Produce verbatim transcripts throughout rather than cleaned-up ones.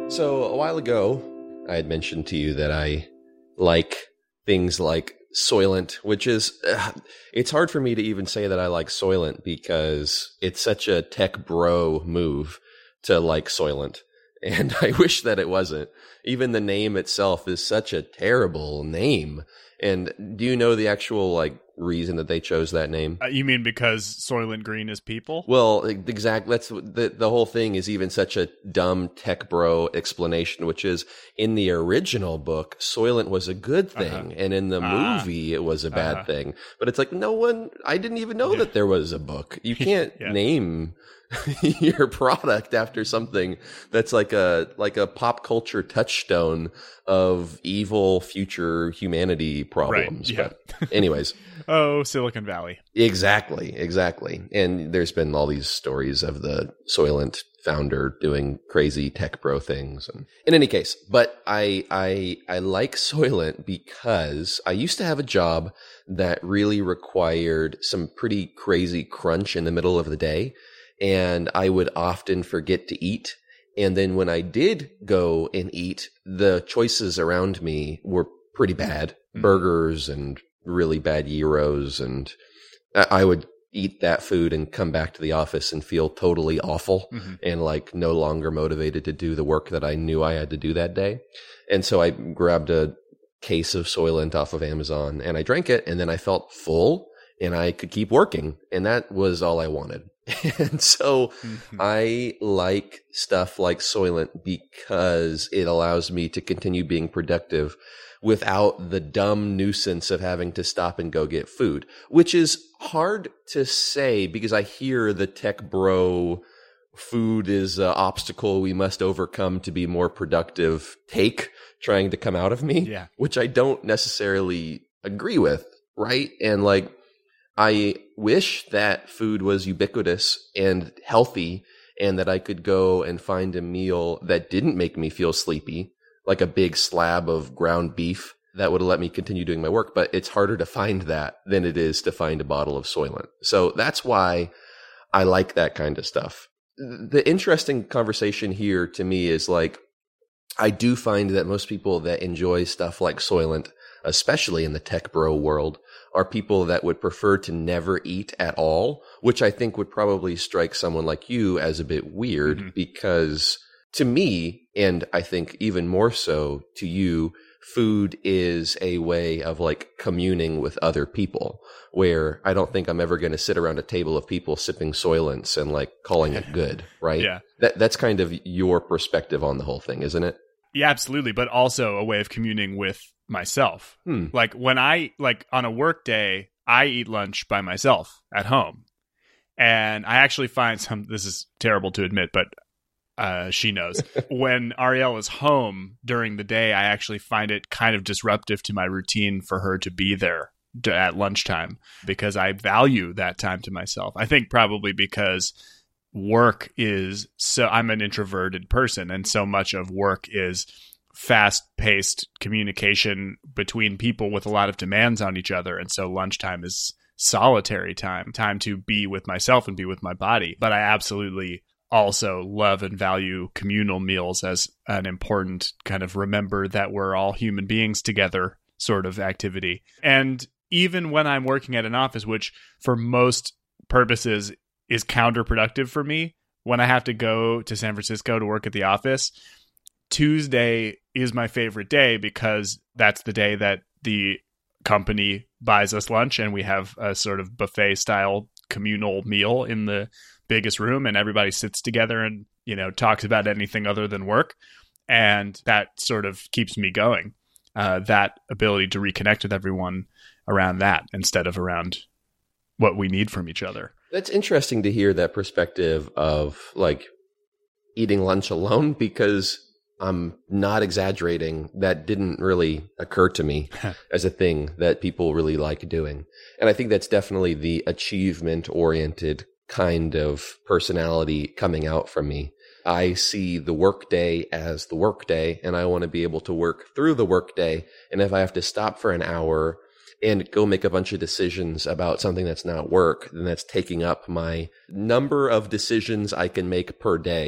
So a while ago, I had mentioned to you that I like things like Soylent, which is, uh, it's hard for me to even say that I like Soylent because it's such a tech bro move to like Soylent. And I wish that it wasn't. Even the name itself is such a terrible name. And do you know the actual like reason that they chose that name? Uh, you mean because Soylent Green is people? Well, exactly. That's the the whole thing is even such a dumb tech bro explanation, which is in the original book, Soylent was a good thing, uh-huh. and in the uh, movie, it was a bad uh, thing. But it's like no one. I didn't even know yeah. that there was a book. You can't yeah. name your product after something that's like a like a pop culture touchstone of evil future humanity problems. Right, yeah. But anyways. Oh, Silicon Valley. Exactly, exactly. And there's been all these stories of the Soylent founder doing crazy tech bro things. And in any case, but I I I like Soylent because I used to have a job that really required some pretty crazy crunch in the middle of the day. And I would often forget to eat. And then when I did go and eat, the choices around me were pretty bad. Mm-hmm. Burgers and really bad gyros. And I would eat that food and come back to the office and feel totally awful mm-hmm. and like no longer motivated to do the work that I knew I had to do that day. And so I grabbed a case of Soylent off of Amazon and I drank it, and then I felt full and I could keep working. And that was all I wanted. And so mm-hmm. I like stuff like Soylent because it allows me to continue being productive without the dumb nuisance of having to stop and go get food, which is hard to say because I hear the tech bro food is an obstacle we must overcome to be more productive take trying to come out of me, yeah. which I don't necessarily agree with, right? And like, I wish that food was ubiquitous and healthy and that I could go and find a meal that didn't make me feel sleepy, like a big slab of ground beef that would let me continue doing my work. But it's harder to find that than it is to find a bottle of Soylent. So that's why I like that kind of stuff. The interesting conversation here to me is like, I do find that most people that enjoy stuff like Soylent, especially in the tech bro world, are people that would prefer to never eat at all, which I think would probably strike someone like you as a bit weird mm-hmm. because to me, and I think even more so to you, food is a way of like communing with other people, where I don't think I'm ever going to sit around a table of people sipping Soylents and like calling it good, right? Yeah. That That's kind of your perspective on the whole thing, isn't it? Yeah, absolutely. But also a way of communing with myself. Hmm. Like when I, like on a work day, I eat lunch by myself at home. And I actually find some, this is terrible to admit, but uh, she knows. When Ariel is home during the day, I actually find it kind of disruptive to my routine for her to be there to, at lunchtime because I value that time to myself. I think probably because work is so, I'm an introverted person, and so much of work is fast-paced communication between people with a lot of demands on each other. And so lunchtime is solitary time, time to be with myself and be with my body. But I absolutely also love and value communal meals as an important kind of remember that we're all human beings together sort of activity. And even when I'm working at an office, which for most purposes is counterproductive for me, when I have to go to San Francisco to work at the office, Tuesday is my favorite day because that's the day that the company buys us lunch and we have a sort of buffet style communal meal in the biggest room and everybody sits together and, you know, talks about anything other than work. And that sort of keeps me going. Uh, that ability to reconnect with everyone around that instead of around what we need from each other. That's interesting to hear that perspective of like eating lunch alone, because I'm not exaggerating. That didn't really occur to me as a thing that people really like doing. And I think that's definitely the achievement-oriented kind of personality coming out from me. I see the workday as the workday, and I want to be able to work through the workday. And if I have to stop for an hour and go make a bunch of decisions about something that's not work, then that's taking up my number of decisions I can make per day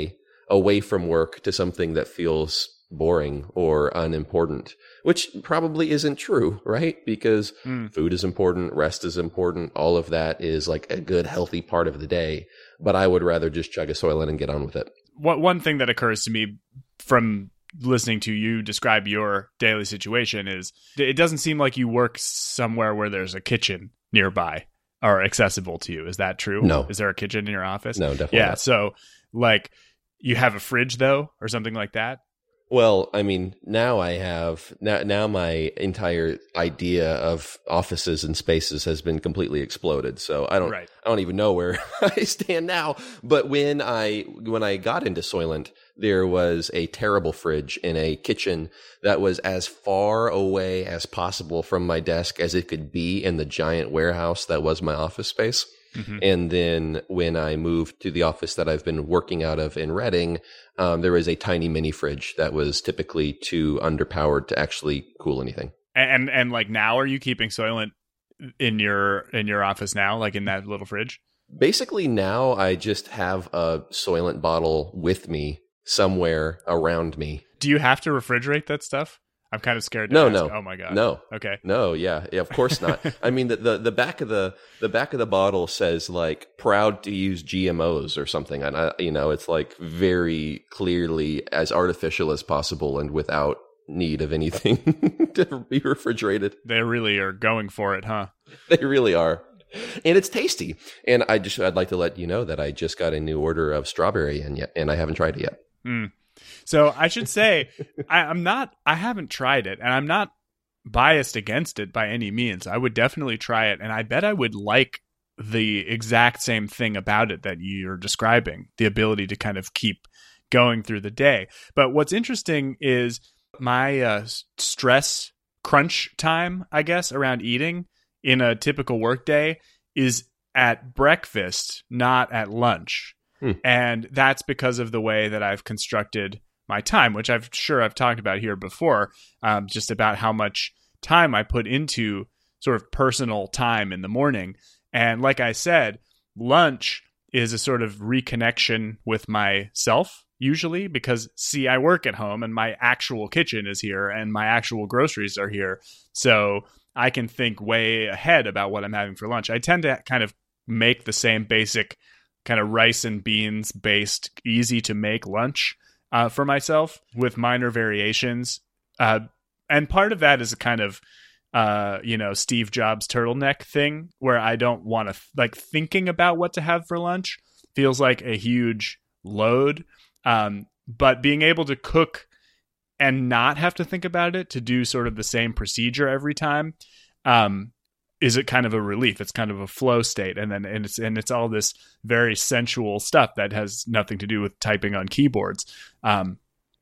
away from work to something that feels boring or unimportant, which probably isn't true, right? Because mm. food is important, rest is important, all of that is like a good, healthy part of the day. But I would rather just chug a Soylent and get on with it. What one thing that occurs to me from listening to you describe your daily situation is it doesn't seem like you work somewhere where there's a kitchen nearby or accessible to you. Is that true? No. Is there a kitchen in your office? No, definitely yeah, not. So like you have a fridge though or something like that? Well, I mean, now I have, now, now my entire idea of offices and spaces has been completely exploded. So I don't, right. I don't even know where I stand now. But when I, when I got into Soylent, there was a terrible fridge in a kitchen that was as far away as possible from my desk as it could be in the giant warehouse that was my office space. Mm-hmm. And then when I moved to the office that I've been working out of in Reading, um, there was a tiny mini fridge that was typically too underpowered to actually cool anything. And, and and like now, are you keeping Soylent in your in your office now, like in that little fridge? Basically, now I just have a Soylent bottle with me somewhere around me. Do you have to refrigerate that stuff? I'm kind of scared to no, ask. no. Oh my god. No. Okay. No, yeah. yeah of course not. I mean the, the the back of the the back of the bottle says like proud to use G M Os or something. And I, you know, it's like very clearly as artificial as possible and without need of anything to be refrigerated. They really are going for it, huh? They really are. And it's tasty. And I just I'd like to let you know that I just got a new order of strawberry and yet and I haven't tried it yet. Mm. So I should say, I, I'm not, I haven't tried it and I'm not biased against it by any means. I would definitely try it. And I bet I would like the exact same thing about it that you're describing, the ability to kind of keep going through the day. But what's interesting is my uh, stress crunch time, I guess, around eating in a typical workday is at breakfast, not at lunch. Hmm. And that's because of the way that I've constructed my time, which I'm sure I've talked about here before, um, just about how much time I put into sort of personal time in the morning. And like I said, lunch is a sort of reconnection with myself, usually, because, see, I work at home and my actual kitchen is here and my actual groceries are here. So I can think way ahead about what I'm having for lunch. I tend to kind of make the same basic kind of rice and beans based, easy to make lunch uh, for myself with minor variations. Uh, and part of that is a kind of, uh, you know, Steve Jobs turtleneck thing where I don't want to, th- like thinking about what to have for lunch feels like a huge load. Um, but being able to cook and not have to think about it, to do sort of the same procedure every time, um, is it kind of a relief. It's kind of a flow state. And then, and it's, and it's all this very sensual stuff that has nothing to do with typing on keyboards. Um,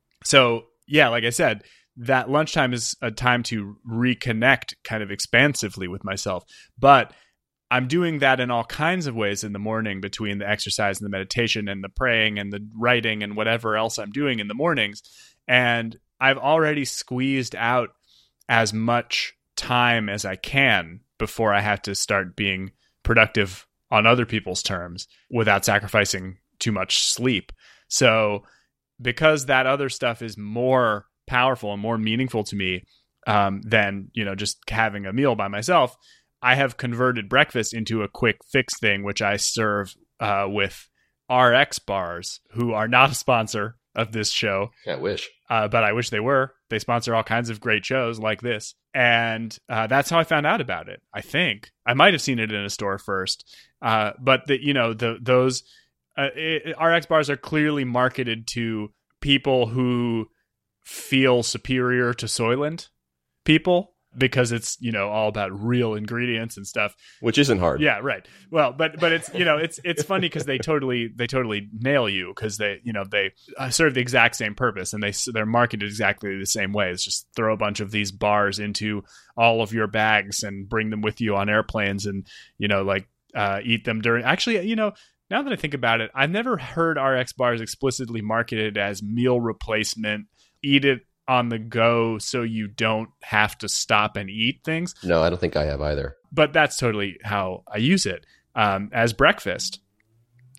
so yeah, like I said, that lunchtime is a time to reconnect kind of expansively with myself, but I'm doing that in all kinds of ways in the morning between the exercise and the meditation and the praying and the writing and whatever else I'm doing in the mornings. And I've already squeezed out as much time as I can before I have to start being productive on other people's terms without sacrificing too much sleep. So because that other stuff is more powerful and more meaningful to me um, than, you know, just having a meal by myself, I have converted breakfast into a quick fix thing, which I serve uh, with R X bars, who are not a sponsor of this show. I wish. Uh, but I wish they were. They sponsor all kinds of great shows like this. And uh, that's how I found out about it, I think. I might have seen it in a store first. Uh, but, the, you know, the those uh, it, R X bars are clearly marketed to people who feel superior to Soylent people, because it's, you know, all about real ingredients and stuff, which isn't hard. Yeah, right. Well, but but it's, you know, it's it's funny because they totally they totally nail you, because they, you know, they serve the exact same purpose and they they're marketed exactly the same way. It's just throw a bunch of these bars into all of your bags and bring them with you on airplanes, and, you know, like uh, eat them during. Actually, you know, now that I think about it, I've never heard R X bars explicitly marketed as meal replacement. Eat it on the go so you don't have to stop and eat things. No, I don't think I have either. But that's totally how I use it, um, as breakfast.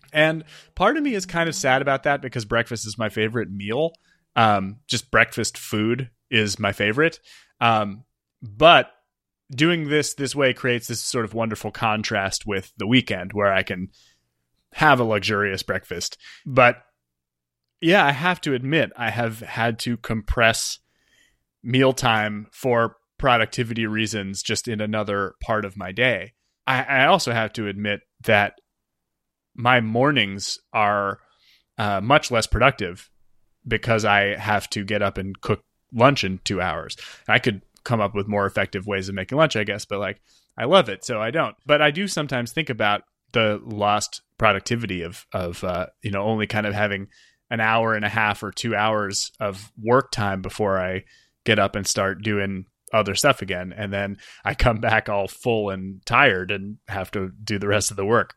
And part of me is kind of sad about that because breakfast is my favorite meal. Um, just breakfast food is my favorite. Um, but doing this this way creates this sort of wonderful contrast with the weekend where I can have a luxurious breakfast. But yeah, I have to admit, I have had to compress mealtime for productivity reasons just in another part of my day. I, I also have to admit that my mornings are uh, much less productive because I have to get up and cook lunch in two hours. I could come up with more effective ways of making lunch, I guess, but like I love it, so I don't. But I do sometimes think about the lost productivity of of uh, you know, only kind of having an hour and a half or two hours of work time before I get up and start doing other stuff again, and then I come back all full and tired and have to do the rest of the work.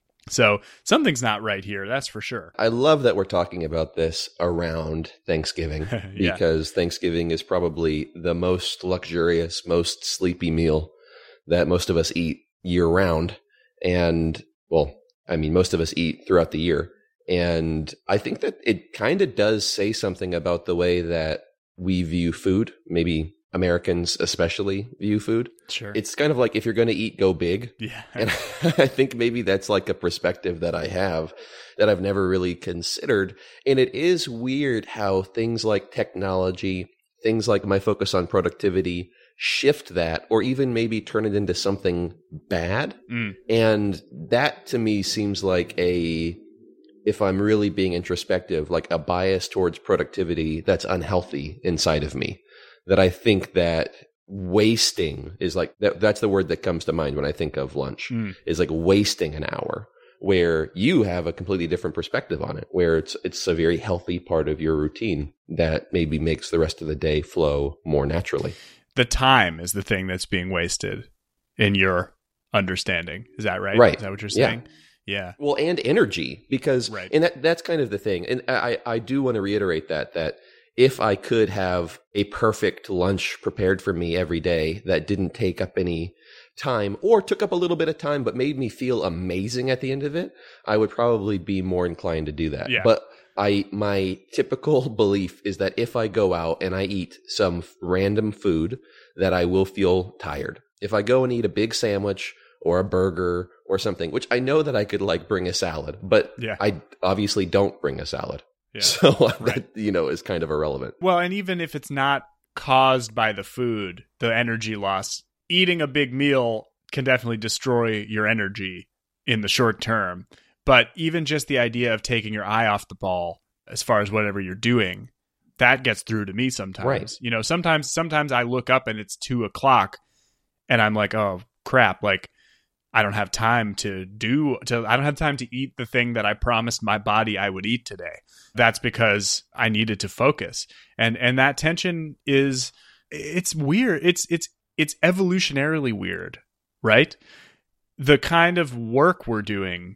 So something's not right here, that's for sure. I love that we're talking about this around Thanksgiving Yeah. because Thanksgiving is probably the most luxurious, most sleepy meal that most of us eat year round. And, well, I mean, most of us eat throughout the year. And I think that it kind of does say something about the way that we view food, maybe Americans especially view food. Sure. It's kind of like if you're going to eat, go big. Yeah. And I think maybe that's like a perspective that I have that I've never really considered. And it is weird how things like technology, things like my focus on productivity shift that, or even maybe turn it into something bad. Mm. And that to me seems like a, if I'm really being introspective, like a bias towards productivity that's unhealthy inside of me. That I think that wasting is like, that, that's the word that comes to mind when I think of lunch, Mm. is like wasting an hour, where you have a completely different perspective on it, where it's it's a very healthy part of your routine that maybe makes the rest of the day flow more naturally. The time is the thing that's being wasted in your understanding. Is that right? Right. Is that what you're Yeah. saying? Yeah. Well, and energy, because, Right. and that that's kind of the thing. And I, I do want to reiterate that, that if I could have a perfect lunch prepared for me every day that didn't take up any time, or took up a little bit of time but made me feel amazing at the end of it, I would probably be more inclined to do that. Yeah. But I my typical belief is that if I go out and I eat some random food, that I will feel tired. If I go and eat a big sandwich or a burger or something, which I know that I could like bring a salad, but Yeah. I obviously don't bring a salad. Yeah. So Right. that, you know, is kind of irrelevant. Well, and even if it's not caused by the food, the energy loss, eating a big meal can definitely destroy your energy in the short term. But even just the idea of taking your eye off the ball as far as whatever you're doing, that gets through to me sometimes. Right. You know, sometimes sometimes I look up and it's two o'clock and I'm like, oh crap, like I don't have time to do to I don't have time to eat the thing that I promised my body I would eat today. That's because I needed to focus. And and that tension is, it's weird. It's it's it's evolutionarily weird, right? The kind of work we're doing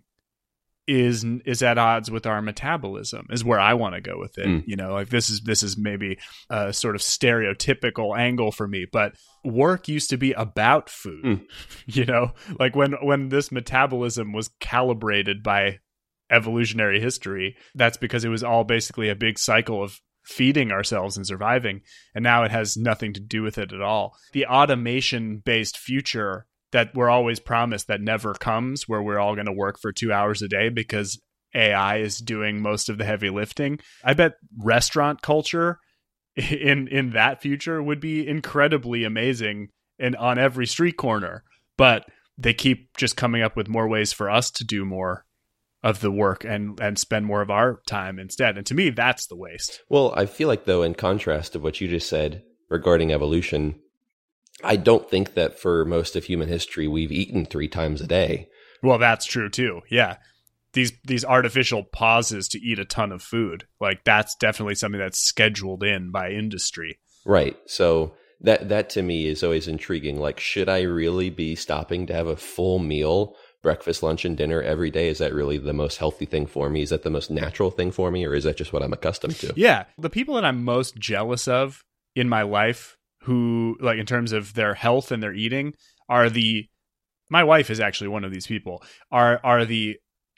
is is at odds with our metabolism, is where I want to go with it. Mm. You know, like this is this is maybe a sort of stereotypical angle for me, but work used to be about food. Mm. You know, like when when this metabolism was calibrated by evolutionary history, that's because it was all basically a big cycle of feeding ourselves and surviving, and now it has nothing to do with it at all. The automation based future that we're always promised that never comes, where we're all going to work for two hours a day because A I is doing most of the heavy lifting. I bet restaurant culture in in that future would be incredibly amazing and on every street corner. But they keep just coming up with more ways for us to do more of the work and and spend more of our time instead. And to me, that's the waste. Well, I feel like, though, in contrast to what you just said regarding evolution, I don't think that for most of human history we've eaten three times a day. Well, that's true too. Yeah. These these artificial pauses to eat a ton of food, like that's definitely something that's scheduled in by industry. Right. So that that to me is always intriguing. Like, should I really be stopping to have a full meal, breakfast, lunch, and dinner every day? Is that really the most healthy thing for me? Is that the most natural thing for me? Or is that just what I'm accustomed to? Yeah. The people that I'm most jealous of in my life, who, like, in terms of their health and their eating, are the, my wife is actually one of these people, are are the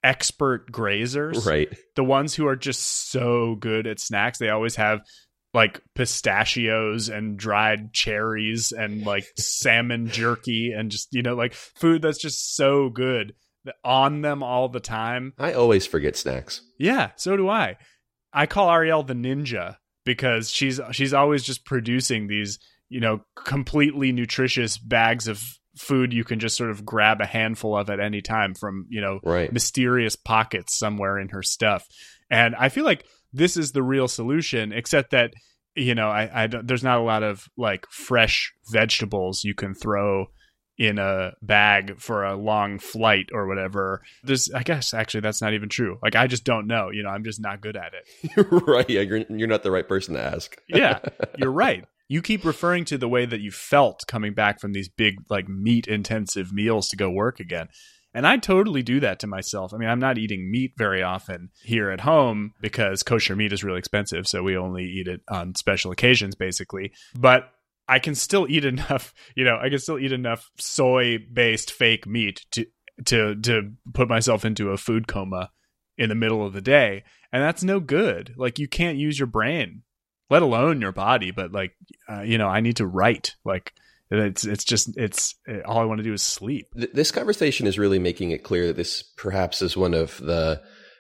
expert grazers, Right. the ones who are just so good at snacks. They always have like pistachios and dried cherries and like salmon jerky and just, you know, like food that's just so good on them all the time. I always forget snacks. Yeah, so do I. I call Ariel the ninja because she's she's always just producing these, you know, completely nutritious bags of food you can just sort of grab a handful of at any time from, you know, Right. mysterious pockets somewhere in her stuff. And I feel like this is the real solution, except that, you know, I, I don't, there's not a lot of like fresh vegetables you can throw in a bag for a long flight or whatever. There's, I guess, actually, that's not even true. Like, I just don't know. You know, I'm just not good at it. Right. Yeah, you're, you're not the right person to ask. Yeah, you're right. You keep referring to the way that you felt coming back from these big, like, meat-intensive meals to go work again. And I totally do that to myself. I mean, I'm not eating meat very often here at home because kosher meat is really expensive. So we only eat it on special occasions, basically. But I can still eat enough, you know, I can still eat enough soy-based fake meat to to to put myself into a food coma in the middle of the day. And that's no good. Like, you can't use your brain, let alone your body. But like, uh, you know, I need to write. Like, it's it's just it's all I want to do is sleep. This conversation is really making it clear that this perhaps is one of the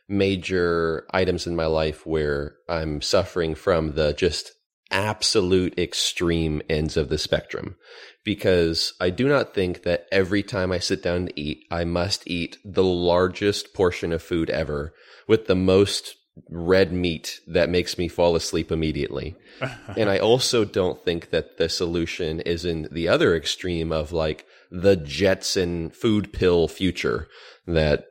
major items in my life where I'm suffering from the just absolute extreme ends of the spectrum, because I do not think that every time I sit down to eat, I must eat the largest portion of food ever with the most red meat that makes me fall asleep immediately. And I also don't think that the solution is in the other extreme of like the Jetson food pill future that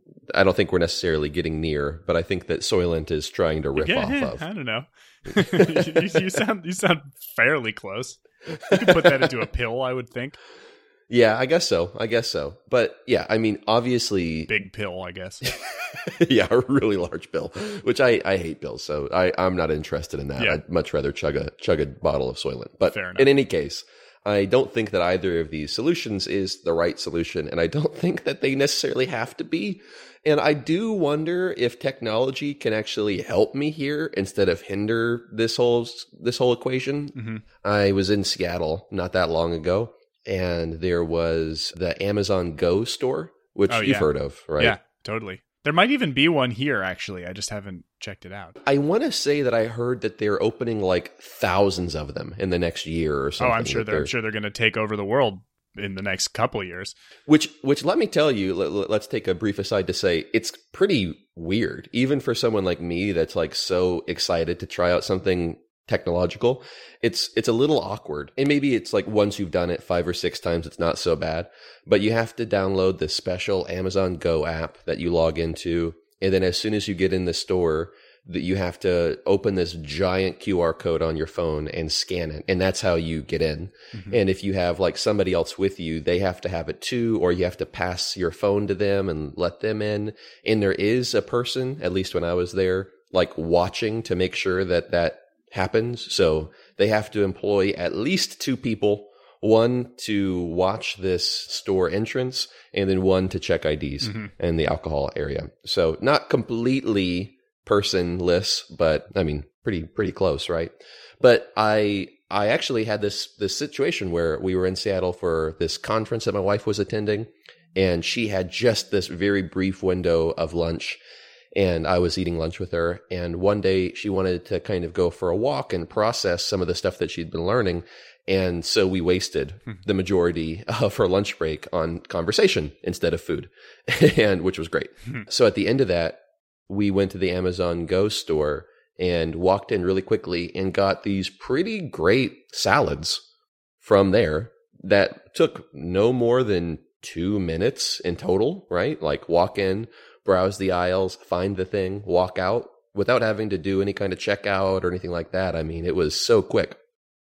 I don't think we're necessarily getting near, but I think that Soylent is trying to rip yeah, off yeah, of. I don't know. you, you sound you sound fairly close. You could put that into a pill, I would think. Yeah, I guess so. I guess so. But yeah, I mean, obviously, big pill, I guess. Yeah, a really large pill, which I, I hate pills, so I, I'm not interested in that. Yeah. I'd much rather chug a chug a bottle of Soylent. But Fair enough. In any case, I don't think that either of these solutions is the right solution, and I don't think that they necessarily have to be. And I do wonder if technology can actually help me here instead of hinder this whole this whole equation. Mm-hmm. I was in Seattle not that long ago, and there was the Amazon Go store, which Oh, you've yeah. heard of, right? Yeah, totally. There might even be one here, actually. I just haven't checked it out. I want to say that I heard that they're opening like thousands of them in the next year or Oh, something. I'm sure that they're, I'm sure they're going to take over the world in the next couple of years. Which, which, let me tell you, let, let's take a brief aside to say it's pretty weird, even for someone like me that's like so excited to try out something technological. It's it's a little awkward, and maybe it's like once you've done it five or six times, it's not so bad. But you have to download this special Amazon Go app that you log into, and then as soon as you get in the store, that you have to open this giant Q R code on your phone and scan it. And that's how you get in. Mm-hmm. And if you have like somebody else with you, they have to have it too, or you have to pass your phone to them and let them in. And there is a person, at least when I was there, like watching to make sure that that happens. So they have to employ at least two people, one to watch this store entrance and then one to check I Ds mm-hmm. in the alcohol area. So not completely personless, but I mean, pretty, pretty close, right? But I, I actually had this, this situation where we were in Seattle for this conference that my wife was attending, and she had just this very brief window of lunch, and I was eating lunch with her. And one day she wanted to kind of go for a walk and process some of the stuff that she'd been learning. And so we wasted the majority of her lunch break on conversation instead of food, and which was great. So at the end of that, we went to the Amazon Go store and walked in really quickly and got these pretty great salads from there that took no more than two minutes in total, right? Like walk in, browse the aisles, find the thing, walk out without having to do any kind of checkout or anything like that. I mean, it was so quick.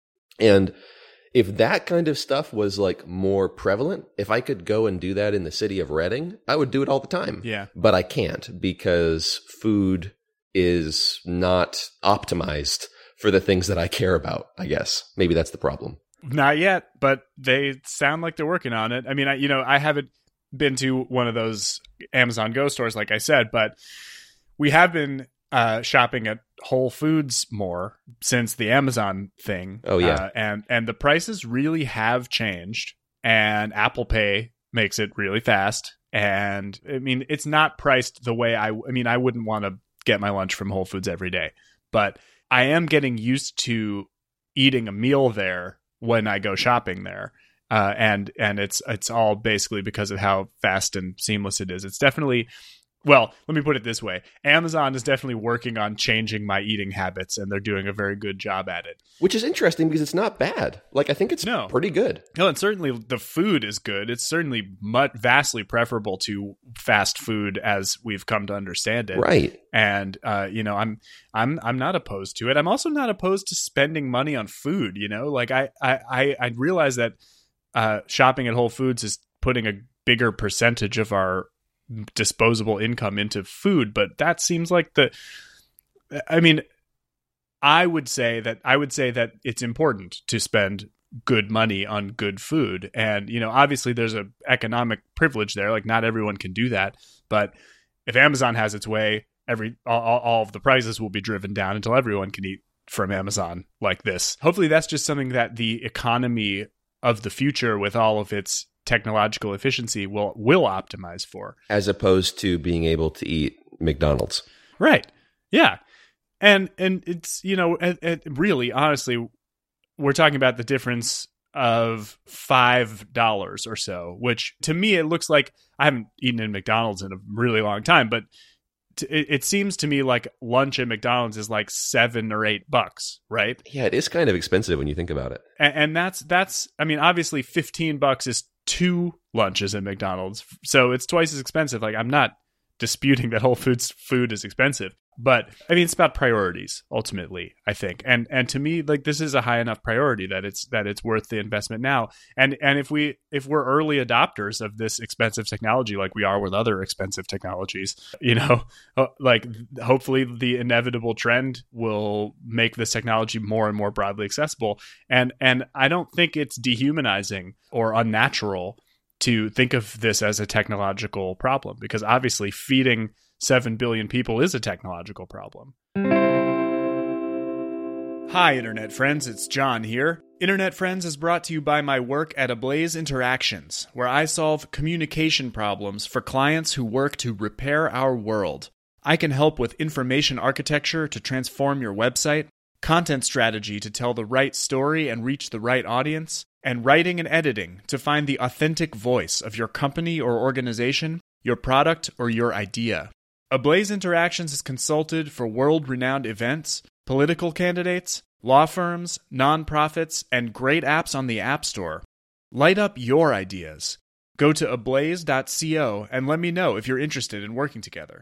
And if that kind of stuff was like more prevalent, if I could go and do that in the city of Reading, I would do it all the time. Yeah. But I can't, because food is not optimized for the things that I care about, I guess. Maybe that's the problem. Not yet, but they sound like they're working on it. I mean, I, you know, I haven't been to one of those Amazon Go stores, like I said, but we have been uh, shopping at Whole Foods more since the Amazon thing. Oh, yeah. Uh, and, and the prices really have changed, and Apple Pay makes it really fast. And I mean, it's not priced the way I, I mean, I wouldn't want to get my lunch from Whole Foods every day, but I am getting used to eating a meal there when I go shopping there. Uh, and, and it's, it's all basically because of how fast and seamless it is. It's definitely, well, let me put it this way. Amazon is definitely working on changing my eating habits, and they're doing a very good job at it. Which is interesting because it's not bad. Like, I think it's no. pretty good. No, and certainly the food is good. It's certainly much, vastly preferable to fast food as we've come to understand it. Right. And uh, you know, I'm I'm I'm not opposed to it. I'm also not opposed to spending money on food. You know, like I I I, I realize that uh, shopping at Whole Foods is putting a bigger percentage of our disposable income into food, but that seems like the I mean I would say that I would say that it's important to spend good money on good food, and you know, obviously there's a economic privilege there, like not everyone can do that, but if Amazon has its way, every all, all of the prices will be driven down until everyone can eat from Amazon like this. Hopefully that's just something that the economy of the future, with all of its technological efficiency, will will optimize for, as opposed to being able to eat McDonald's. Right. Yeah. And and it's, you know, it, it really, honestly, we're talking about the difference of five dollars or so, which to me, it looks like, I haven't eaten in McDonald's in a really long time, but t- it, it seems to me like lunch at McDonald's is like seven or eight bucks, right? Yeah, it is kind of expensive when you think about it. And, and that's, that's, I mean, obviously fifteen bucks is two lunches at McDonald's, so it's twice as expensive. Like, I'm not disputing that Whole Foods food is expensive, but I mean, it's about priorities ultimately, I think. And and to me, like, this is a high enough priority that it's that it's worth the investment now. And and if we if we're early adopters of this expensive technology, like we are with other expensive technologies, you know, like hopefully the inevitable trend will make this technology more and more broadly accessible. And and I don't think it's dehumanizing or unnatural to think of this as a technological problem, because obviously feeding seven billion people is a technological problem. Hi, Internet Friends. It's John here. Internet Friends is brought to you by my work at Ablaze Interactions, where I solve communication problems for clients who work to repair our world. I can help with information architecture to transform your website, content strategy to tell the right story and reach the right audience, and writing and editing to find the authentic voice of your company or organization, your product, or your idea. Ablaze Interactions is consulted for world-renowned events, political candidates, law firms, nonprofits, and great apps on the App Store. Light up your ideas. Go to ablaze dot co and let me know if you're interested in working together.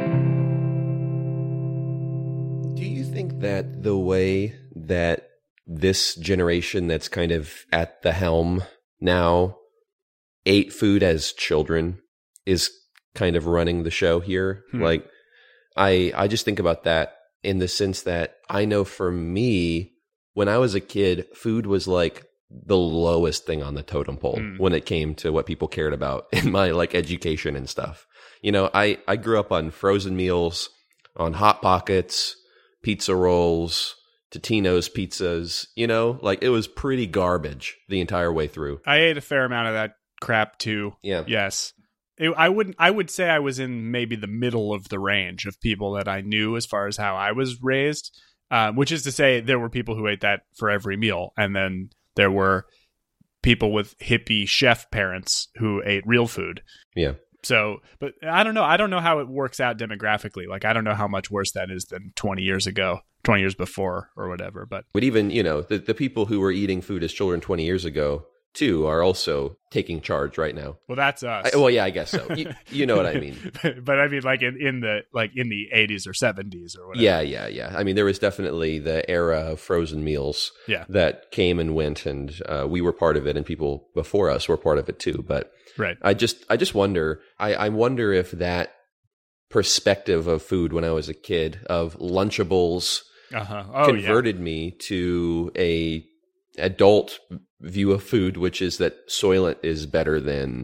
Do you think that the way that this generation that's kind of at the helm now ate food as children is kind of running the show here? Hmm. Like, I I just think about that in the sense that I know for me, when I was a kid, food was like the lowest thing on the totem pole hmm. when it came to what people cared about in my like education and stuff. You know, I, I grew up on frozen meals, on Hot Pockets, pizza rolls, Totino's pizzas, you know, like it was pretty garbage the entire way through. I ate a fair amount of that crap too. Yeah. Yes. It, I wouldn't. I would say I was in maybe the middle of the range of people that I knew as far as how I was raised, um, which is to say there were people who ate that for every meal, and then there were people with hippie chef parents who ate real food. Yeah. So, but I don't know. I don't know how it works out demographically. Like, I don't know how much worse that is than twenty years ago, twenty years before, or whatever. But but even, you know, the the people who were eating food as children twenty years ago too are also taking charge right now. Well, that's us. I, well, yeah, I guess so. You, you know what I mean. but, but I mean, like in, in the like in the eighties or seventies or whatever. Yeah, yeah, yeah. I mean, there was definitely the era of frozen meals yeah. that came and went, and uh, we were part of it, and people before us were part of it too. But right. I just, I just wonder. I, I wonder if that perspective of food when I was a kid, of Lunchables, uh-huh. oh, converted yeah. me to a adult view of food, which is that Soylent is better than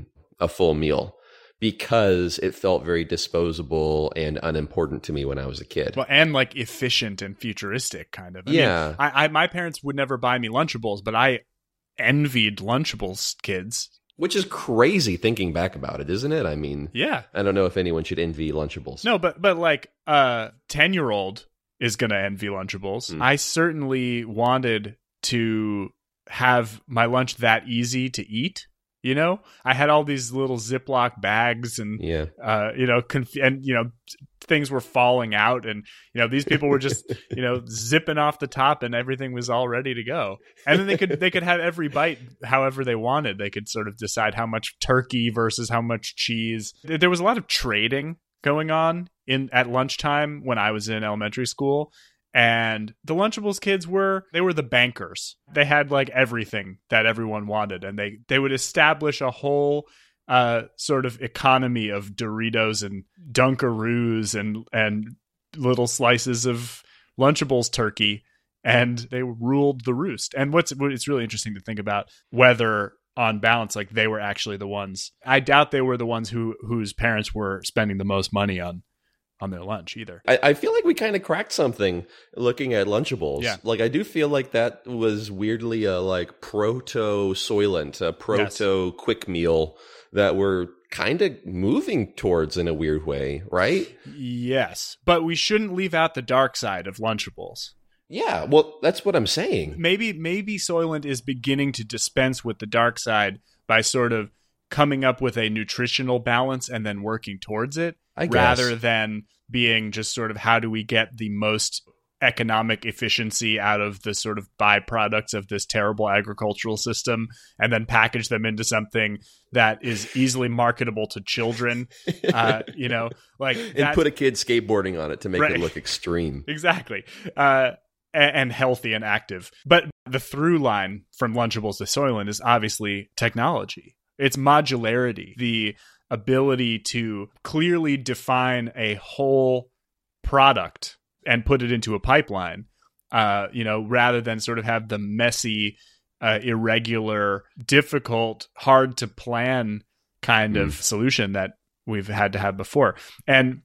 a full meal because it felt very disposable and unimportant to me when I was a kid. Well, and like efficient and futuristic kind of. I yeah. mean, I, I my parents would never buy me Lunchables, but I envied Lunchables kids. Which is crazy thinking back about it, isn't it? I mean, yeah. I don't know if anyone should envy Lunchables. No, but but like a ten-year-old is going to envy Lunchables. Mm. I certainly wanted to have my lunch that easy to eat. You know, I had all these little Ziploc bags and, yeah. uh, you know, conf- and, you know, things were falling out and, you know, these people were just, you know, zipping off the top and everything was all ready to go. And then they could, they could have every bite however they wanted. They could sort of decide how much turkey versus how much cheese. There was a lot of trading going on in at lunchtime when I was in elementary school. And the Lunchables kids were, they were the bankers. They had like everything that everyone wanted. And they, they would establish a whole uh, sort of economy of Doritos and Dunkaroos and, and little slices of Lunchables turkey. And they ruled the roost. And what's, it's really interesting to think about whether on balance, like they were actually the ones. I doubt they were the ones who, whose parents were spending the most money on on their lunch either. I, I feel like we kind of cracked something looking at Lunchables. Yeah. Like I do feel like that was weirdly a like proto Soylent, a proto yes. quick meal that we're kind of moving towards in a weird way, right? Yes. But we shouldn't leave out the dark side of Lunchables. Yeah, well, that's what I'm saying. Maybe maybe Soylent is beginning to dispense with the dark side by sort of coming up with a nutritional balance and then working towards it. I guess. Rather than being just sort of how do we get the most economic efficiency out of the sort of byproducts of this terrible agricultural system and then package them into something that is easily marketable to children, uh, you know, like and that, put a kid skateboarding on it to make right. it look extreme. Exactly. Uh, and, and healthy and active. But the through line from Lunchables to Soylent is obviously technology. It's modularity, the ability to clearly define a whole product and put it into a pipeline, uh, you know, rather than sort of have the messy, uh, irregular, difficult, hard to plan kind mm. of solution that we've had to have before. And,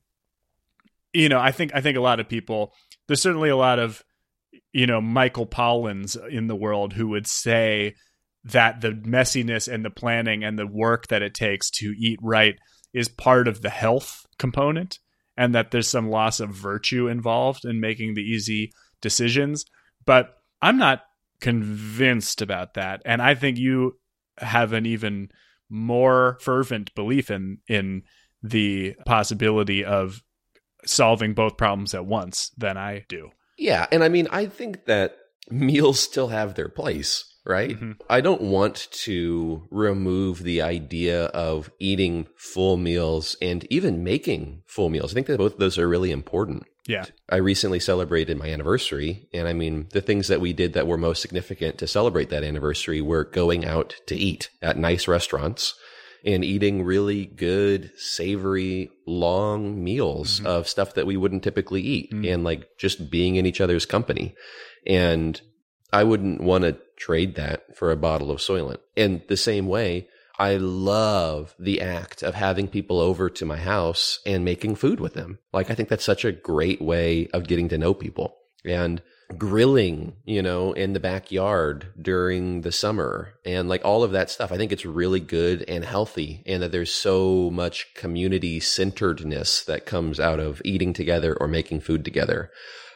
you know, I think I think a lot of people, there's certainly a lot of, you know, Michael Pollins in the world who would say that the messiness and the planning and the work that it takes to eat right is part of the health component, and that there's some loss of virtue involved in making the easy decisions. But I'm not convinced about that. And I think you have an even more fervent belief in, in the possibility of solving both problems at once than I do. Yeah. And I mean, I think that meals still have their place. Right? Mm-hmm. I don't want to remove the idea of eating full meals and even making full meals. I think that both of those are really important. Yeah. I recently celebrated my anniversary. And I mean, the things that we did that were most significant to celebrate that anniversary were going out to eat at nice restaurants and eating really good, savory, long meals mm-hmm. of stuff that we wouldn't typically eat mm-hmm. and like just being in each other's company. And I wouldn't want to trade that for a bottle of Soylent. In the same way, I love the act of having people over to my house and making food with them. Like, I think that's such a great way of getting to know people. And grilling, you know, in the backyard during the summer and like all of that stuff. I think it's really good and healthy, and that there's so much community centeredness that comes out of eating together or making food together.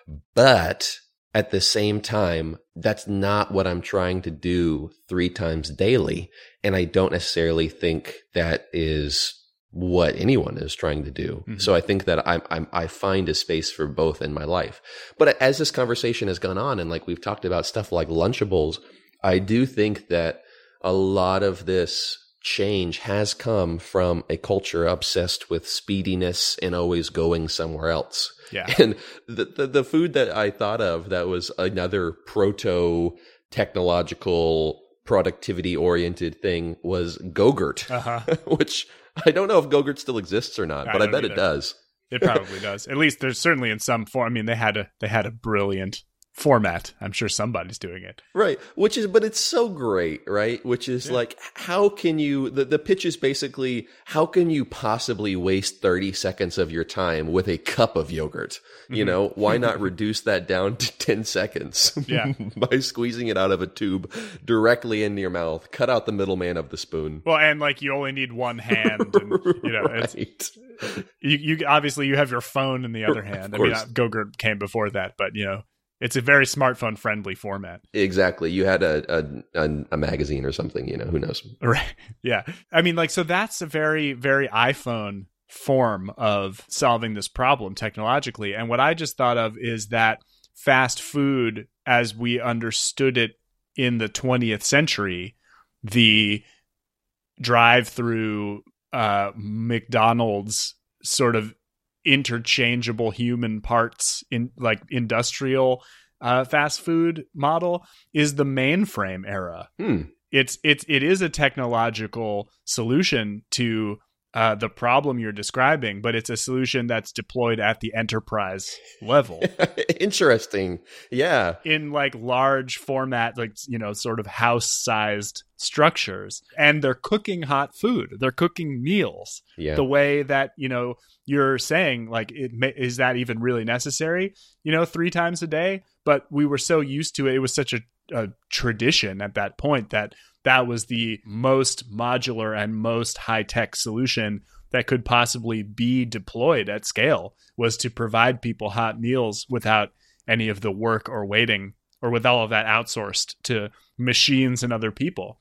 But at the same time, that's not what I'm trying to do three times daily. And I don't necessarily think that is what anyone is trying to do. Mm-hmm. So I think that I'm, I'm, I find a space for both in my life. But as this conversation has gone on and like we've talked about stuff like Lunchables, I do think that a lot of this change has come from a culture obsessed with speediness and always going somewhere else. Yeah. And the, the the food that I thought of that was another proto technological productivity oriented thing was Go-Gurt, uh-huh. which I don't know if Go-Gurt still exists or not, I but I bet either. it does. It probably does. At least there's certainly in some form. I mean, they had a they had a brilliant format. I'm sure somebody's doing it. Right. Which is, but it's so great, right? Which is yeah. like, how can you, the, the pitch is basically, how can you possibly waste thirty seconds of your time with a cup of yogurt? Mm-hmm. You know, why not reduce that down to ten seconds yeah. by squeezing it out of a tube directly into your mouth? Cut out the middleman of the spoon. Well, and like you only need one hand. And, you know, right. it's, you, you obviously you have your phone in the other hand. I mean, Go-Gurt came before that, but you know, it's a very smartphone friendly format. Exactly. You had a, a a magazine or something, you know, who knows? Right. Yeah. I mean, like, so that's a very, very iPhone form of solving this problem technologically. And what I just thought of is that fast food, as we understood it in the twentieth century, the drive-through uh, McDonald's sort of interchangeable human parts in like industrial uh, fast food model is the mainframe era. Hmm. It's it's it is a technological solution to uh, the problem you're describing, but it's a solution that's deployed at the enterprise level. Interesting. Yeah. In like large format, like, you know, sort of house-sized structures. And they're cooking hot food. They're cooking meals. Yeah. The way that, you know, you're saying, like, it may, is that even really necessary? You know, three times a day? But we were so used to it. It was such a, a tradition at that point that that was the most modular and most high-tech solution that could possibly be deployed at scale, was to provide people hot meals without any of the work or waiting, or with all of that outsourced to machines and other people.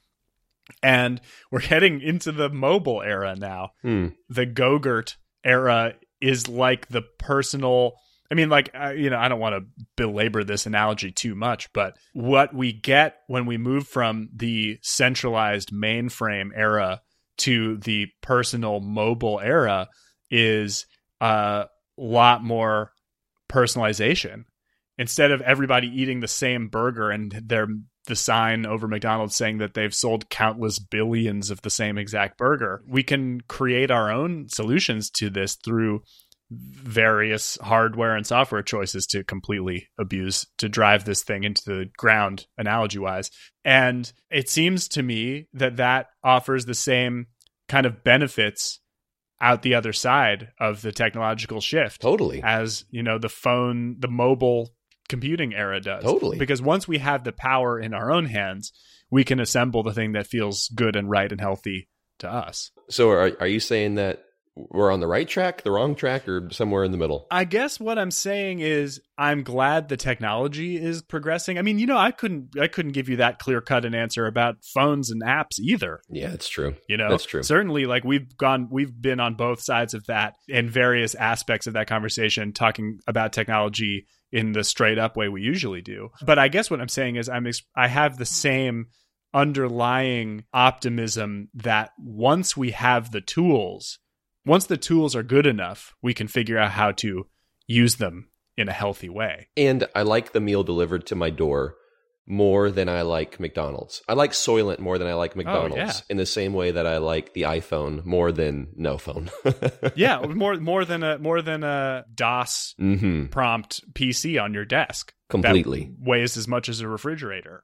And we're heading into the mobile era now. Hmm. The Go-Gurt era is like the personal... I mean, like, uh, you know, I don't want to belabor this analogy too much, but what we get when we move from the centralized mainframe era to the personal mobile era is a lot more personalization. Instead of everybody eating the same burger and their the sign over McDonald's saying that they've sold countless billions of the same exact burger, we can create our own solutions to this through various hardware and software choices to completely abuse, to drive this thing into the ground, analogy wise. And it seems to me that that offers the same kind of benefits out the other side of the technological shift. Totally. As, you know, the phone, the mobile computing era does. Totally. Because once we have the power in our own hands, we can assemble the thing that feels good and right and healthy to us. So are are you saying that we're on the right track, the wrong track, or somewhere in the middle? I guess what I'm saying is I'm glad the technology is progressing. I mean, you know, I couldn't I couldn't give you that clear-cut an answer about phones and apps either. Yeah, that's true. You know, that's true. Certainly, like we've gone, we've been on both sides of that in various aspects of that conversation, talking about technology in the straight up way we usually do. But I guess what I'm saying is I'm I have the same underlying optimism that once we have the tools, once the tools are good enough, we can figure out how to use them in a healthy way. And I like the meal delivered to my door more than I like McDonald's. I like Soylent more than I like McDonald's, oh, yeah. in the same way that I like the iPhone more than no phone. Yeah, more more than a more than a DOS mm-hmm. prompt P C on your desk. Completely. That weighs as much as a refrigerator.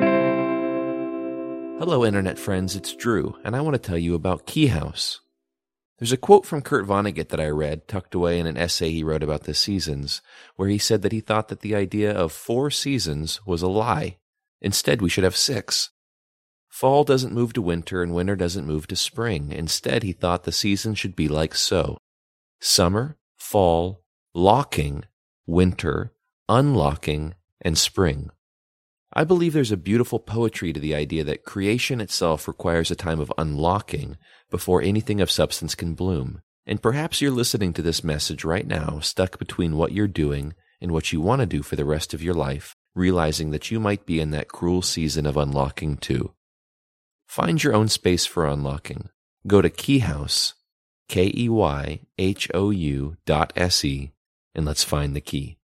Hello, Internet friends. It's Drew, and I want to tell you about KeyHouse. There's a quote from Kurt Vonnegut that I read, tucked away in an essay he wrote about the seasons, where he said that he thought that the idea of four seasons was a lie. Instead, we should have six. Fall doesn't move to winter, and winter doesn't move to spring. Instead, he thought the seasons should be like so: summer, fall, locking, winter, unlocking, and spring. I believe there's a beautiful poetry to the idea that creation itself requires a time of unlocking before anything of substance can bloom. And perhaps you're listening to this message right now, stuck between what you're doing and what you want to do for the rest of your life, realizing that you might be in that cruel season of unlocking too. Find your own space for unlocking. Go to KeyHouse, K E Y H O U dot S E, and let's find the key.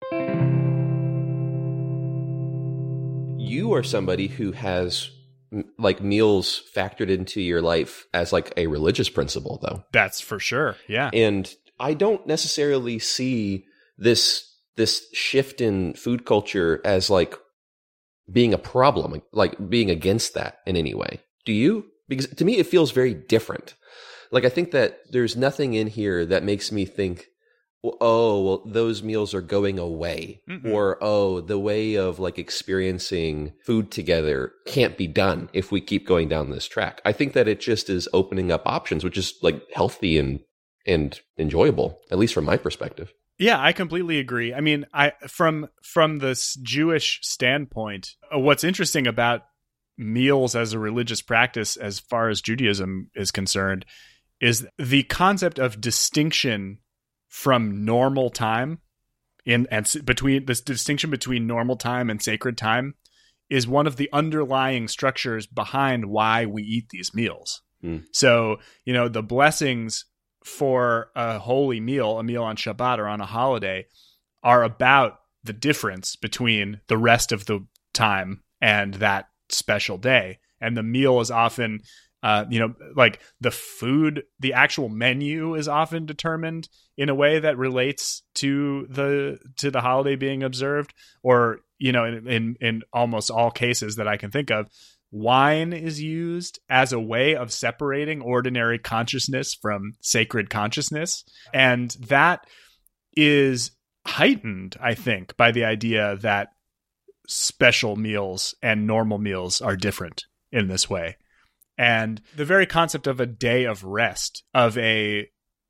You are somebody who has like meals factored into your life as like a religious principle, though. That's for sure. Yeah. And I don't necessarily see this this shift in food culture as like being a problem, like being against that in any way. Do you? Because to me, it feels very different. Like, I think that there's nothing in here that makes me think, oh, well, those meals are going away. Mm-hmm. Or, oh, the way of like experiencing food together can't be done if we keep going down this track. I think that it just is opening up options, which is like healthy and and enjoyable, at least from my perspective. Yeah, I completely agree. I mean, I from from this Jewish standpoint, what's interesting about meals as a religious practice as far as Judaism is concerned is the concept of distinction from normal time in and between this distinction between normal time and sacred time is one of the underlying structures behind why we eat these meals. Mm. So, you know, the blessings for a holy meal, a meal on Shabbat or on a holiday, are about the difference between the rest of the time and that special day. And the meal is often, uh, you know, like the food, the actual menu is often determined in a way that relates to the to the holiday being observed. Or, you know, in in, in almost all cases that I can think of, wine is used as a way of separating ordinary consciousness from sacred consciousness. And that is heightened, I think, by the idea that special meals and normal meals are different in this way. And the very concept of a day of rest, of a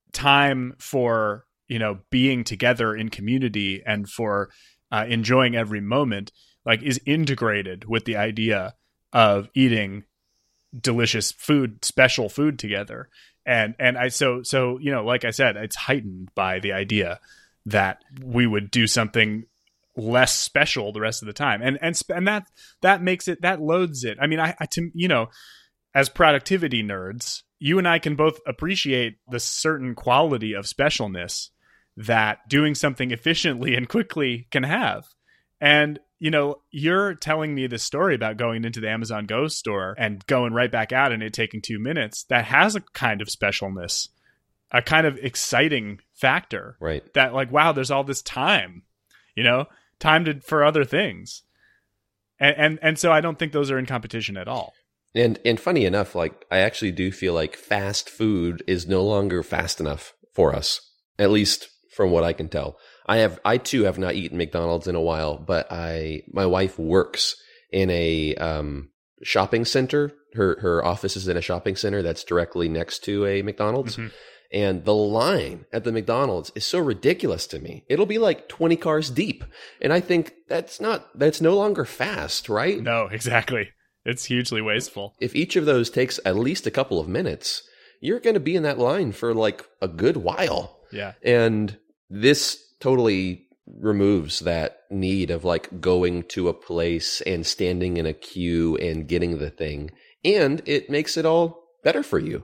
time for, you know, being together in community and for uh, enjoying every moment, like, is integrated with the idea of eating delicious food, special food together. And, and I, so, so, you know, like I said, it's heightened by the idea that we would do something less special the rest of the time. And, and, and that, that makes it, that loads it. I mean, I, I, to, you know, as productivity nerds, you and I can both appreciate the certain quality of specialness that doing something efficiently and quickly can have. And, you know, you're telling me this story about going into the Amazon Go store and going right back out and it taking two minutes. That has a kind of specialness, a kind of exciting factor. Right. That, like, wow, there's all this time, you know, time to, for other things. And, and, and so I don't think those are in competition at all. And, and funny enough, like, I actually do feel like fast food is no longer fast enough for us, at least from what I can tell. I have, I too have not eaten McDonald's in a while, but I, my wife works in a um, shopping center. Her, her office is in a shopping center that's directly next to a McDonald's. Mm-hmm. And the line at the McDonald's is so ridiculous to me. It'll be like twenty cars deep. And I think that's not, that's no longer fast, right? No, exactly. It's hugely wasteful. If each of those takes at least a couple of minutes, you're going to be in that line for like a good while. Yeah. And this totally removes that need of like going to a place and standing in a queue and getting the thing. And it makes it all better for you,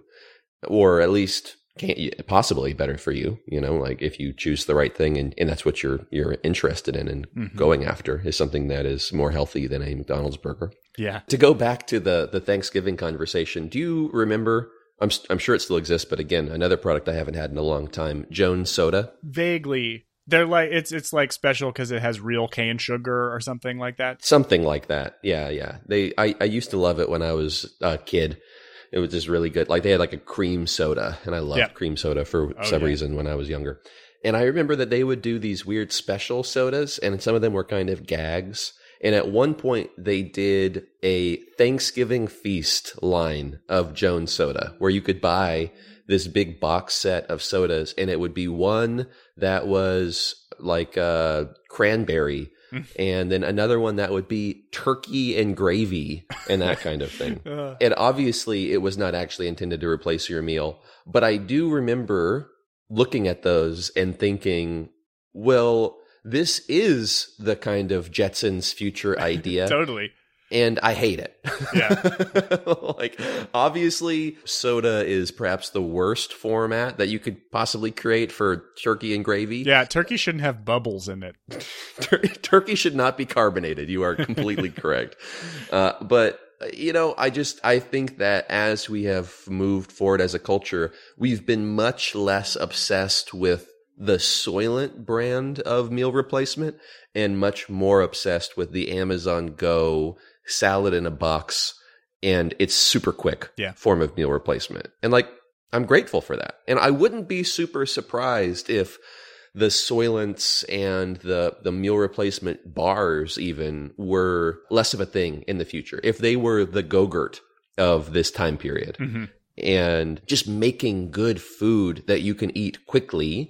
or at least can't possibly better for you. You know, like if you choose the right thing and, and that's what you're, you're interested in and mm-hmm. going after is something that is more healthy than a McDonald's burger. Yeah. To go back to the, the Thanksgiving conversation, do you remember, I'm, I'm sure it still exists, but again, another product I haven't had in a long time, Jones Soda? Vaguely. They're like, it's it's like special because it has real cane sugar or something like that. Something like that. Yeah, yeah. They I, I used to love it when I was a kid. It was just really good. Like they had like a cream soda, and I loved yeah. cream soda for oh, some yeah. reason when I was younger. And I remember that they would do these weird special sodas, and some of them were kind of gags. And at one point, they did a Thanksgiving feast line of Jones Soda, where you could buy this big box set of sodas, and it would be one that was like uh, cranberry, and then another one that would be turkey and gravy and that kind of thing. uh. And obviously, it was not actually intended to replace your meal, but I do remember looking at those and thinking, well, this is the kind of Jetsons future idea. Totally. And I hate it. Yeah. Like, obviously, soda is perhaps the worst format that you could possibly create for turkey and gravy. Yeah, turkey shouldn't have bubbles in it. Tur- turkey should not be carbonated. You are completely correct. Uh, but, you know, I just, I think that as we have moved forward as a culture, we've been much less obsessed with the Soylent brand of meal replacement and much more obsessed with the Amazon Go salad in a box, and it's super quick yeah. form of meal replacement. And like, I'm grateful for that. And I wouldn't be super surprised if the Soylents and the, the meal replacement bars even were less of a thing in the future. If they were the Go-Gurt of this time period. Mm-hmm. And just making good food that you can eat quickly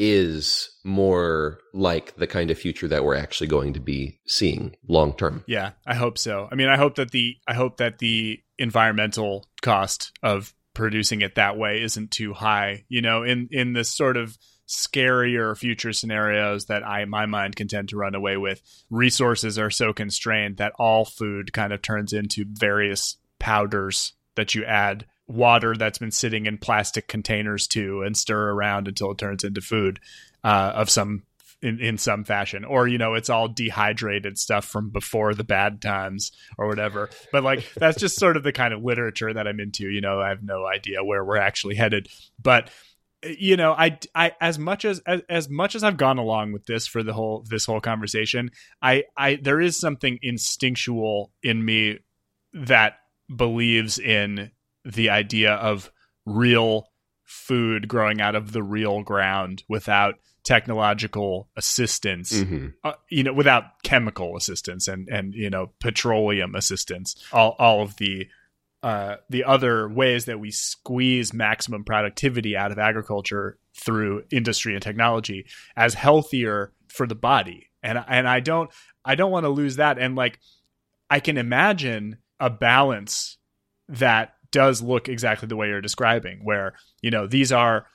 is more like the kind of future that we're actually going to be seeing long term. Yeah, I hope so. I mean, I hope that the I hope that the environmental cost of producing it that way isn't too high. You know, in in this sort of scarier future scenarios that I, in my mind, can tend to run away with, resources are so constrained that all food kind of turns into various powders that you add water that's been sitting in plastic containers to and stir around until it turns into food uh, of some in, in some fashion. Or, you know, it's all dehydrated stuff from before the bad times or whatever. But like, that's just sort of the kind of literature that I'm into. You know, I have no idea where we're actually headed. But you know, I, I, as much as, as, as much as I've gone along with this for the whole, this whole conversation, I, I, there is something instinctual in me that believes in the idea of real food growing out of the real ground without technological assistance, Mm-hmm. uh, you know, without chemical assistance and, and, you know, petroleum assistance, all, all of the, uh, the other ways that we squeeze maximum productivity out of agriculture through industry and technology as healthier for the body. And, and I don't, I don't want to lose that. And like, I can imagine a balance that does look exactly the way you're describing, where, you know, these are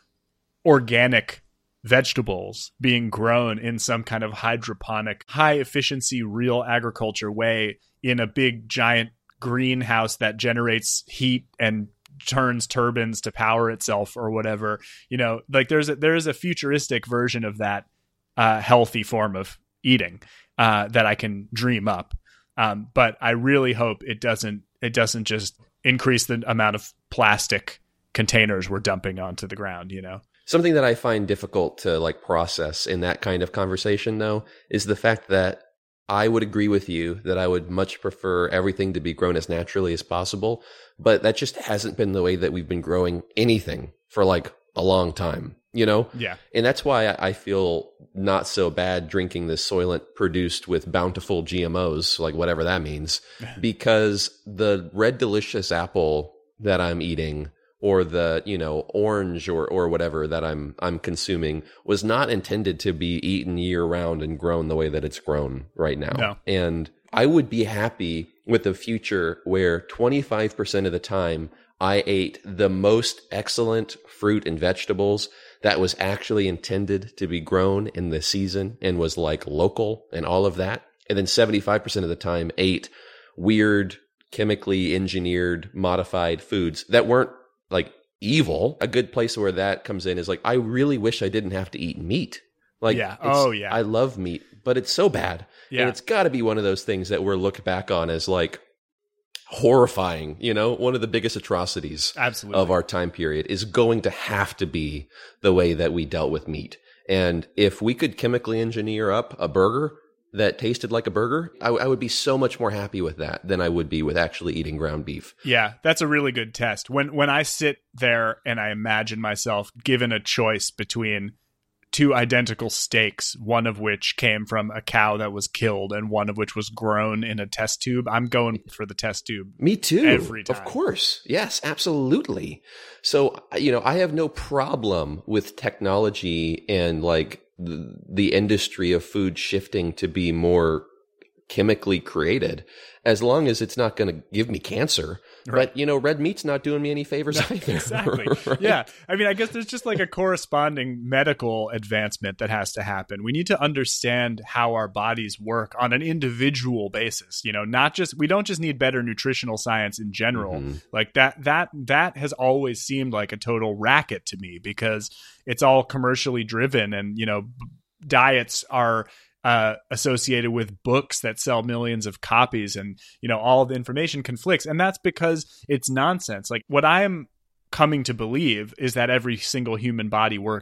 organic vegetables being grown in some kind of hydroponic, high efficiency, real agriculture way in a big giant greenhouse that generates heat and turns turbines to power itself or whatever. You know, like there's a, there is a futuristic version of that uh, healthy form of eating uh, that I can dream up. Um, but I really hope it doesn't, it doesn't just increase the amount of plastic containers we're dumping onto the ground, you know? Something that I find difficult to like process in that kind of conversation, though, is the fact that I would agree with you that I would much prefer everything to be grown as naturally as possible, but that just hasn't been the way that we've been growing anything for like a long time, you know? Yeah. And that's why I feel not so bad drinking this Soylent produced with bountiful G M Os, like whatever that means, because the Red Delicious apple that I'm eating, or the, you know, orange or, or whatever that I'm I'm consuming was not intended to be eaten year round and grown the way that it's grown right now. No. And I would be happy with a future where twenty-five percent of the time I ate the most excellent fruit and vegetables that was actually intended to be grown in the season and was like local and all of that. And then seventy-five percent of the time ate weird, chemically engineered, modified foods that weren't like evil. A good place where that comes in is like, I really wish I didn't have to eat meat. Like, yeah. Oh yeah. I love meat, but it's so bad. Yeah. And it's got to be one of those things that we're looked back on as like horrifying, you know, one of the biggest atrocities Absolutely. of our time period is going to have to be the way that we dealt with meat. And if we could chemically engineer up a burger that tasted like a burger, I, I would be so much more happy with that than I would be with actually eating ground beef. Yeah, that's a really good test. When when I sit there and I imagine myself given a choice between two identical steaks, one of which came from a cow that was killed and one of which was grown in a test tube, I'm going for the test tube. Me too. Every time. Of course. Yes, absolutely. So, you know, I have no problem with technology and like the, the industry of food shifting to be more chemically created, as long as it's not going to give me cancer. Right. But, you know, red meat's not doing me any favors No, either. Exactly. Right? Yeah. I mean, I guess there's just like a corresponding medical advancement that has to happen. We need to understand how our bodies work on an individual basis. You know, not just, we don't just need better nutritional science in general. Mm-hmm. Like that, that, that has always seemed like a total racket to me because it's all commercially driven and, you know, b- diets are Uh, associated with books that sell millions of copies, and you know all of the information conflicts, and that's because it's nonsense. Like what I am coming to believe is that every single human body works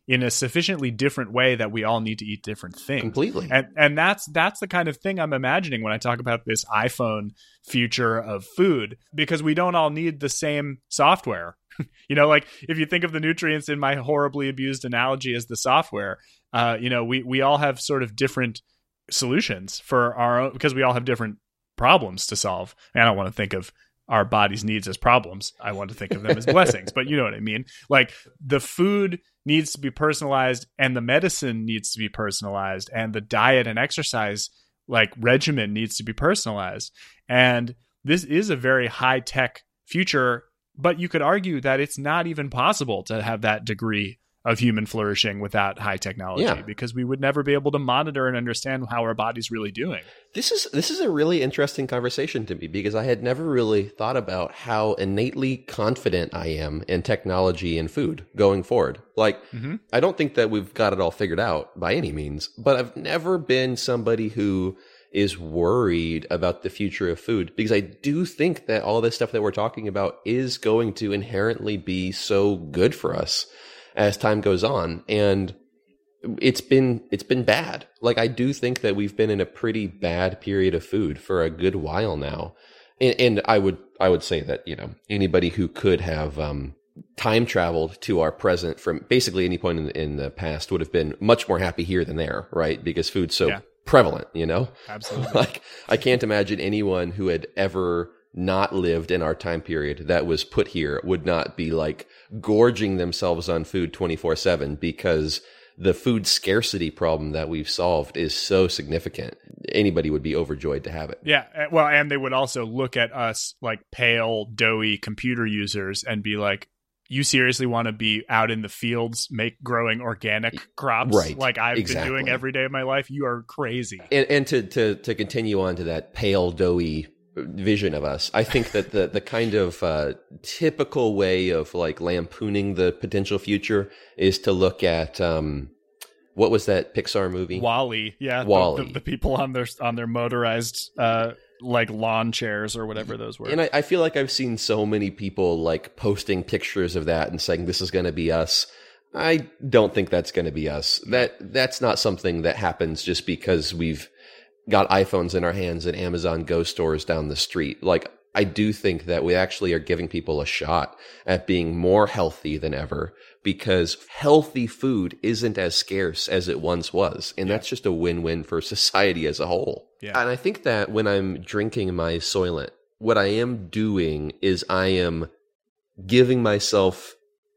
in a sufficiently different way that we all need to eat different things. Completely. And and that's that's the kind of thing I'm imagining when I talk about this iPhone future of food, because we don't all need the same software. You know, like if you think of the nutrients in my horribly abused analogy as the software, uh, you know, we we all have sort of different solutions for our own, because we all have different problems to solve. And I don't want to think of our body's needs as problems. I want to think of them as blessings, but you know what I mean? Like the food needs to be personalized and the medicine needs to be personalized and the diet and exercise like regimen needs to be personalized. And this is a very high tech future, but you could argue that it's not even possible to have that degree of human flourishing without high technology, yeah. because we would never be able to monitor and understand how our body's really doing. This is this is a really interesting conversation to me, because I had never really thought about how innately confident I am in technology and food going forward. Like, mm-hmm. I don't think that we've got it all figured out by any means, but I've never been somebody who is worried about the future of food, because I do think that all this stuff that we're talking about is going to inherently be so good for us as time goes on. And it's been it's been bad. Like, I do think that we've been in a pretty bad period of food for a good while now. And, and I would I would say that, you know, anybody who could have um, time traveled to our present from basically any point in the, in the past would have been much more happy here than there, right? Because food's so yeah. prevalent, you know? Absolutely. Like, I can't imagine anyone who had ever not lived in our time period that was put here would not be like gorging themselves on food twenty-four seven, because the food scarcity problem that we've solved is so significant. Anybody would be overjoyed to have it. Yeah. Well, and they would also look at us like pale, doughy computer users and be like, you seriously want to be out in the fields, make growing organic crops right. like I've exactly. been doing every day of my life? You are crazy. And, and to, to, to continue on to that pale, doughy vision of us, I think that the the kind of uh, typical way of like lampooning the potential future is to look at um, what was that Pixar movie? WALL-E, yeah, WALL-E. The, the, the people on their on their motorized uh, like lawn chairs or whatever those were. And I, I feel like I've seen so many people like posting pictures of that and saying this is going to be us. I don't think that's going to be us. That that's not something that happens just because we've got iPhones in our hands and Amazon Go stores down the street. Like, I do think that we actually are giving people a shot at being more healthy than ever, because healthy food isn't as scarce as it once was. And yeah. that's just a win-win for society as a whole. Yeah. And I think that when I'm drinking my Soylent, what I am doing is I am giving myself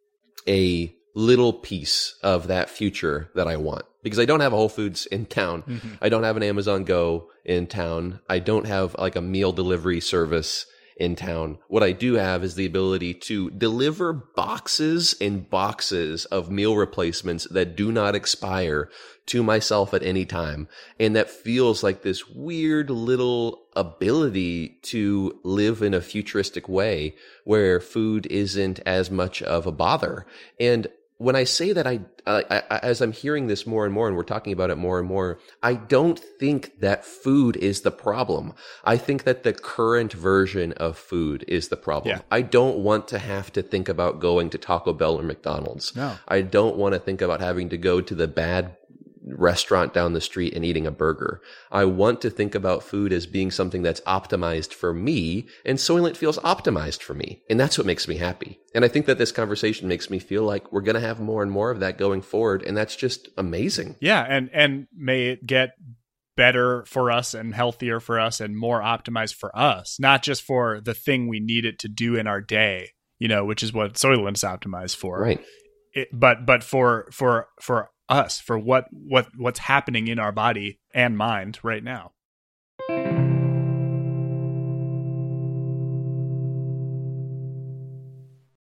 a little piece of that future that I want. Because I don't have a Whole Foods in town. Mm-hmm. I don't have an Amazon Go in town. I don't have like a meal delivery service in town. What I do have is the ability to deliver boxes and boxes of meal replacements that do not expire to myself at any time. And that feels like this weird little ability to live in a futuristic way where food isn't as much of a bother. And when I say that, I, I, I, as I'm hearing this more and more, and we're talking about it more and more, I don't think that food is the problem. I think that the current version of food is the problem. Yeah. I don't want to have to think about going to Taco Bell or McDonald's. No. I don't want to think about having to go to the bad restaurant down the street and eating a burger. I want to think about food as being something that's optimized for me, and Soylent feels optimized for me. And that's what makes me happy. And I think that this conversation makes me feel like we're going to have more and more of that going forward. And that's just amazing. Yeah. And, and may it get better for us and healthier for us and more optimized for us, not just for the thing we need it to do in our day, you know, which is what Soylent's optimized for. Right. It, but, but for, for, for, us for what what what's happening in our body and mind right now.